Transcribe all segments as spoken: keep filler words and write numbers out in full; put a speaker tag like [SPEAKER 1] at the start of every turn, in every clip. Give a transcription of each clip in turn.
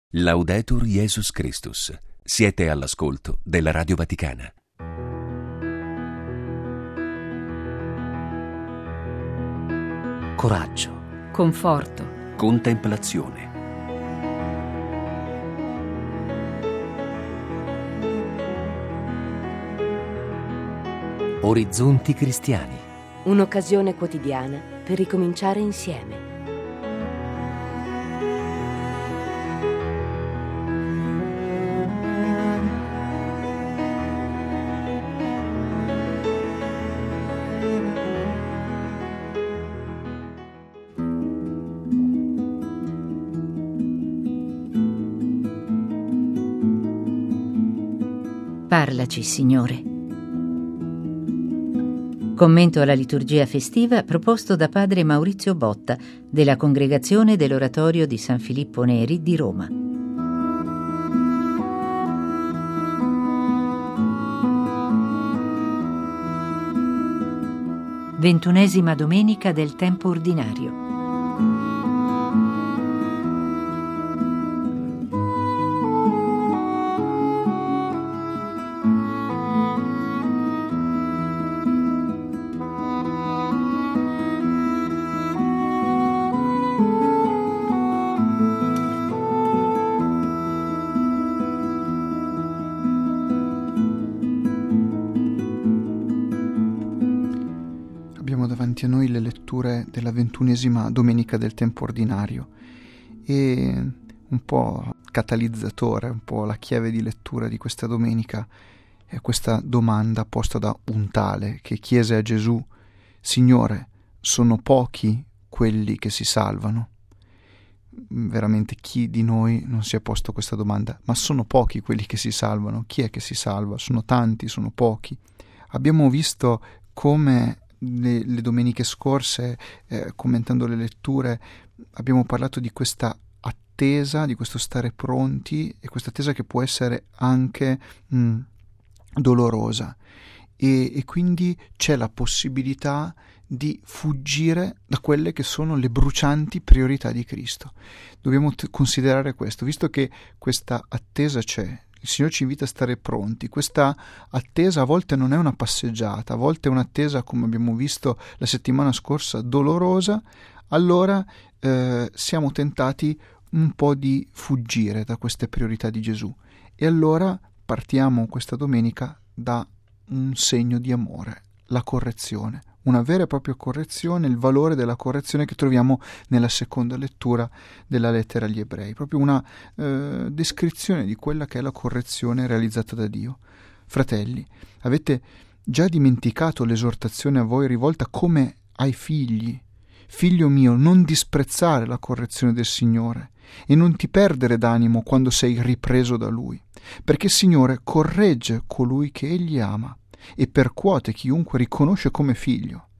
[SPEAKER 1] Laudetur Jesus Christus. Siete all'ascolto della Radio Vaticana.
[SPEAKER 2] Coraggio,
[SPEAKER 3] conforto,
[SPEAKER 1] Contemplazione.
[SPEAKER 2] orizzonti cristiani.
[SPEAKER 4] Un'occasione quotidiana per ricominciare insieme.
[SPEAKER 3] Parlaci, Signore. Commento alla liturgia festiva proposto da padre Maurizio Botta della Congregazione dell'Oratorio di San Filippo Neri di Roma. Ventunesima domenica del tempo ordinario.
[SPEAKER 5] Abbiamo davanti a noi le letture della ventunesima domenica del tempo ordinario e un po' catalizzatore, un po' la chiave di lettura di questa domenica è questa domanda posta da un tale che chiese a Gesù: Signore, sono pochi quelli che si salvano? Veramente chi di noi non si è posto questa domanda? Ma sono pochi quelli che si salvano? Chi è che si salva? Sono tanti, sono pochi? Abbiamo visto come Le, le domeniche scorse, eh, commentando le letture, abbiamo parlato di questa attesa, di questo stare pronti, e questa attesa che può essere anche mh, dolorosa, e, e quindi c'è la possibilità di fuggire da quelle che sono le brucianti priorità di Cristo. Dobbiamo t- considerare questo, visto che questa attesa c'è. Il Signore ci invita a stare pronti. Questa attesa a volte non è una passeggiata, a volte è un'attesa, come abbiamo visto la settimana scorsa, dolorosa. Allora eh, siamo tentati un po' di fuggire da queste priorità di Gesù. E allora partiamo questa domenica da un segno di amore, la correzione. Una vera e propria correzione, il valore della correzione che troviamo nella seconda lettura della lettera agli Ebrei, proprio una eh, descrizione di quella che è la correzione realizzata da Dio. Fratelli, avete già dimenticato l'esortazione a voi rivolta come ai figli? Figlio mio, non disprezzare la correzione del Signore e non ti perdere d'animo quando sei ripreso da Lui, perché il Signore corregge colui che Egli ama e percuote chiunque riconosce come figlio.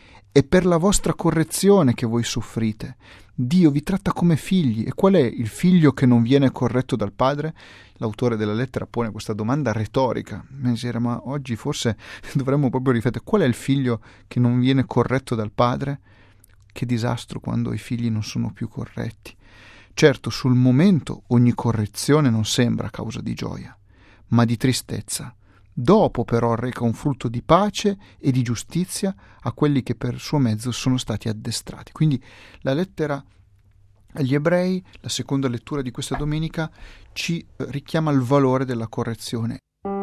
[SPEAKER 5] È per la vostra correzione che voi soffrite. Dio vi tratta come figli. E qual è il figlio che non viene corretto dal padre? L'autore della lettera pone questa domanda retorica. Ma oggi forse dovremmo proprio riflettere: qual è il figlio che non viene corretto dal padre? Che disastro quando i figli non sono più corretti. Certo, sul momento ogni correzione non sembra causa di gioia, ma di tristezza. Dopo però reca un frutto di pace e di giustizia a quelli che per suo mezzo sono stati addestrati. Quindi la lettera agli Ebrei, la seconda lettura di questa domenica, ci richiama il valore della correzione.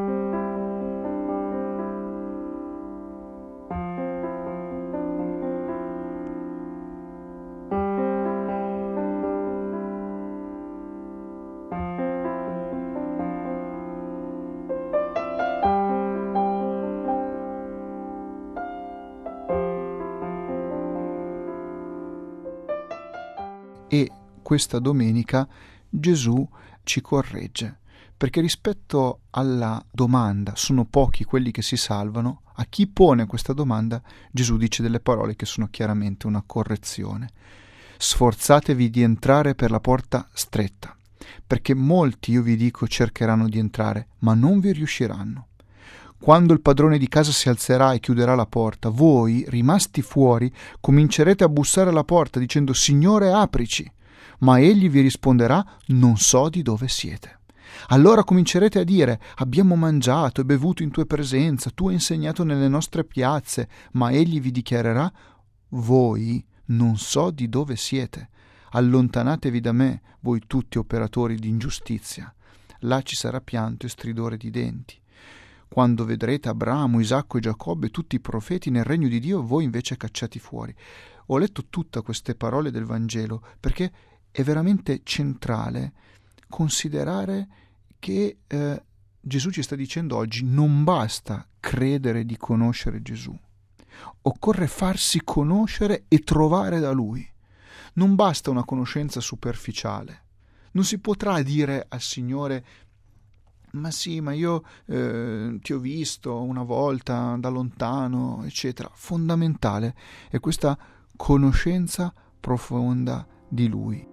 [SPEAKER 5] E questa domenica Gesù ci corregge, perché rispetto alla domanda sono pochi quelli che si salvano, a chi pone questa domanda Gesù dice delle parole che sono chiaramente una correzione. Sforzatevi di entrare per la porta stretta, perché molti, io vi dico, cercheranno di entrare, ma non vi riusciranno. Quando il padrone di casa si alzerà e chiuderà la porta, voi, rimasti fuori, comincerete a bussare alla porta dicendo: Signore, aprici. ma egli vi risponderà: non so di dove siete. Allora comincerete a dire: abbiamo mangiato e bevuto in tua presenza, tu hai insegnato nelle nostre piazze, ma egli vi dichiarerà: voi non so di dove siete, allontanatevi da me, voi tutti operatori di ingiustizia. Là ci sarà pianto e stridore di denti. Quando vedrete Abramo, Isacco e Giacobbe, tutti i profeti nel regno di Dio, voi invece cacciati fuori. Ho letto tutte queste parole del Vangelo perché è veramente centrale considerare che eh, Gesù ci sta dicendo oggi: non basta credere di conoscere Gesù, occorre farsi conoscere e trovare da Lui. Non basta una conoscenza superficiale. Non si potrà dire al Signore: ma sì, ma io eh, ti ho visto una volta da lontano, eccetera. Fondamentale è questa conoscenza profonda di Lui.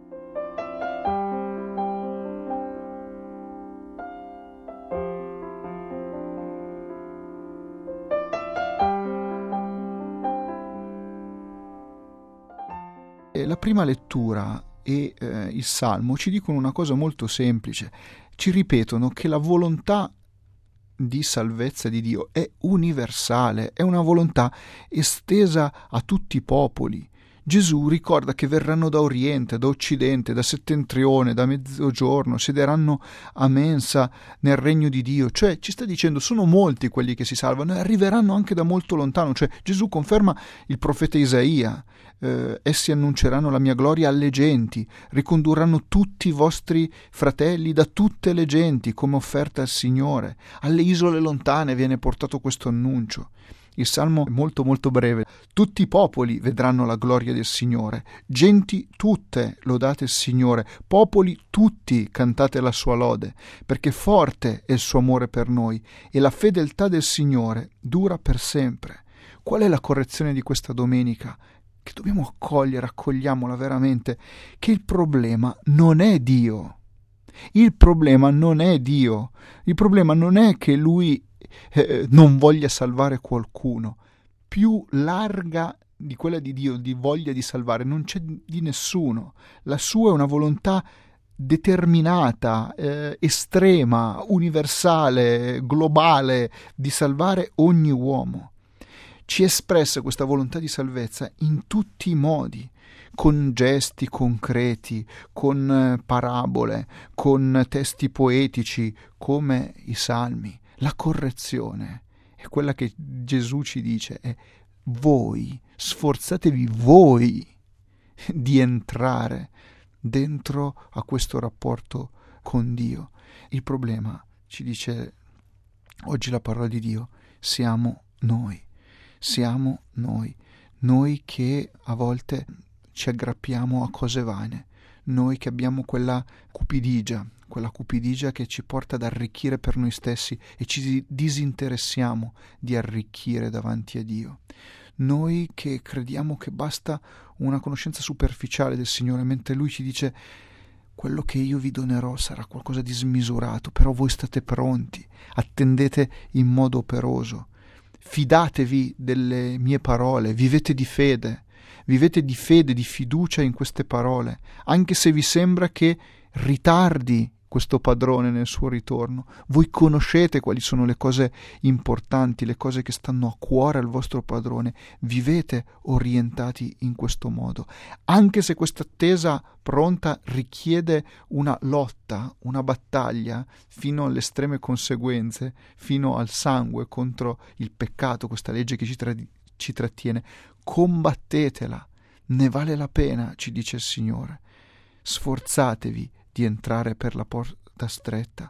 [SPEAKER 5] La prima lettura e eh, il Salmo ci dicono una cosa molto semplice, ci ripetono che la volontà di salvezza di Dio è universale, è una volontà estesa a tutti i popoli. Gesù ricorda che verranno da oriente, da occidente, da settentrione, da mezzogiorno, siederanno a mensa nel regno di Dio, cioè ci sta dicendo sono molti quelli che si salvano e arriveranno anche da molto lontano, cioè Gesù conferma il profeta Isaia: eh, essi annunceranno la mia gloria alle genti, ricondurranno tutti i vostri fratelli da tutte le genti come offerta al Signore, alle isole lontane viene portato questo annuncio. Il Salmo è molto molto breve. Tutti i popoli vedranno la gloria del Signore, genti tutte lodate il Signore, popoli tutti cantate la sua lode, perché forte è il suo amore per noi e la fedeltà del Signore dura per sempre. Qual è la correzione di questa domenica? Che dobbiamo accogliere, accogliamola veramente, che il problema non è Dio. Il problema non è Dio. Il problema non è che Lui Eh, non voglia salvare qualcuno. Più larga di quella di Dio, di voglia di salvare, non c'è di nessuno. La sua è una volontà determinata, eh, estrema, universale, globale, di salvare ogni uomo. Ci espressa questa volontà di salvezza in tutti i modi, con gesti concreti, con parabole, con testi poetici, come i salmi. La correzione è quella che Gesù ci dice, è: voi, sforzatevi voi di entrare dentro a questo rapporto con Dio. Il problema, ci dice oggi la parola di Dio, siamo noi, siamo noi, noi che a volte ci aggrappiamo a cose vane, noi che abbiamo quella cupidigia, quella cupidigia che ci porta ad arricchire per noi stessi e ci disinteressiamo di arricchire davanti a Dio. Noi che crediamo che basta una conoscenza superficiale del Signore, mentre Lui ci dice: quello che io vi donerò sarà qualcosa di smisurato, però voi state pronti, attendete in modo operoso, fidatevi delle mie parole, vivete di fede, vivete di fede, di fiducia in queste parole, anche se vi sembra che ritardi questo padrone nel suo ritorno. Voi conoscete quali sono le cose importanti, le cose che stanno a cuore al vostro padrone, vivete orientati in questo modo, anche se questa attesa pronta richiede una lotta, una battaglia fino alle estreme conseguenze, fino al sangue contro il peccato, questa legge che ci, tra- ci trattiene. Combattetela, ne vale la pena, ci dice il Signore. Sforzatevi di entrare per la porta stretta.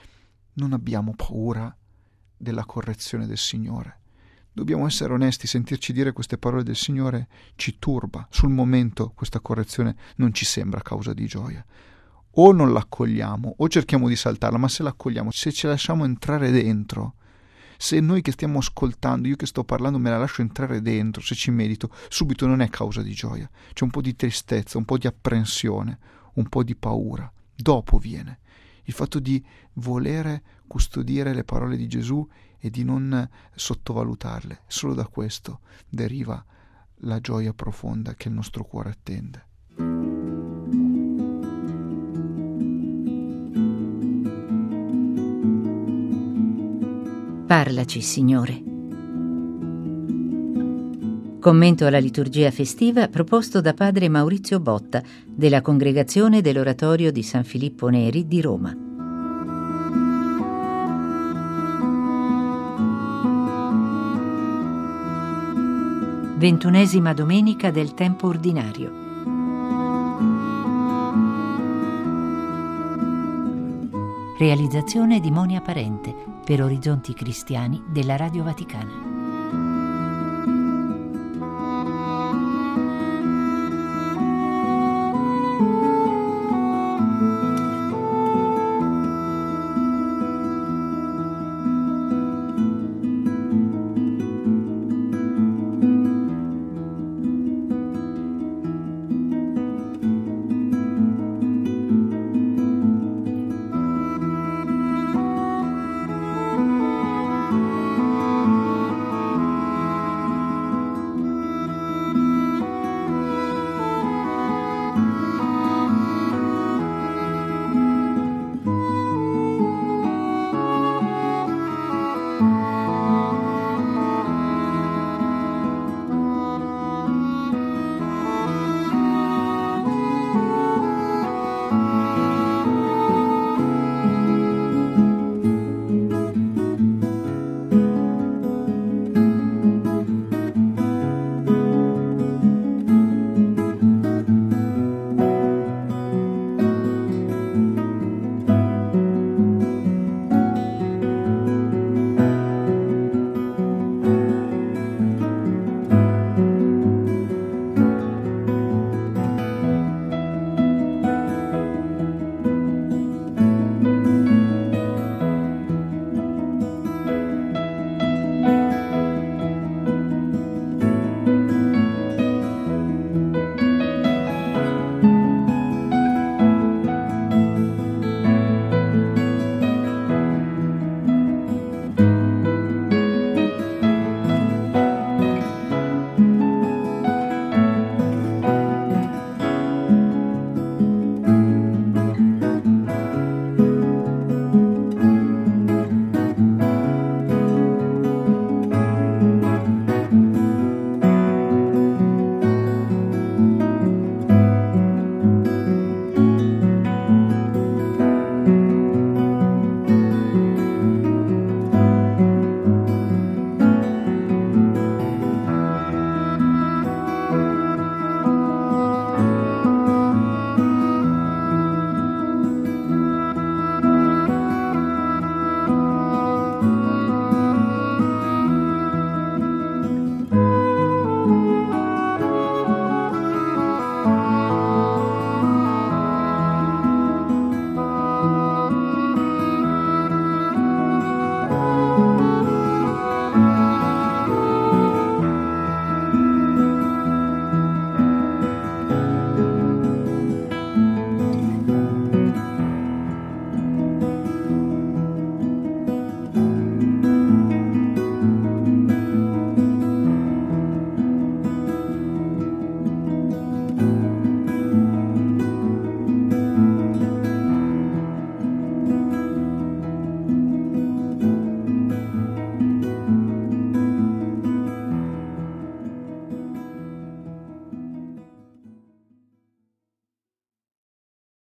[SPEAKER 5] Non abbiamo paura della correzione del Signore. Dobbiamo essere onesti, sentirci dire queste parole del Signore ci turba. Sul momento questa correzione non ci sembra causa di gioia. O non l'accogliamo, o cerchiamo di saltarla, ma se l'accogliamo, se ci lasciamo entrare dentro, se noi che stiamo ascoltando, io che sto parlando, me la lascio entrare dentro, se ci medito, subito non è causa di gioia. C'è un po' di tristezza, un po' di apprensione, un po' di paura. Dopo viene il fatto di volere custodire le parole di Gesù e di non sottovalutarle. Solo da questo deriva la gioia profonda che il nostro cuore attende.
[SPEAKER 3] Parlaci, Signore. Commento alla liturgia festiva proposto da padre Maurizio Botta della Congregazione dell'Oratorio di San Filippo Neri di Roma. Ventunesima domenica del tempo ordinario. Realizzazione di Monia Parente per Orizzonti Cristiani della Radio Vaticana.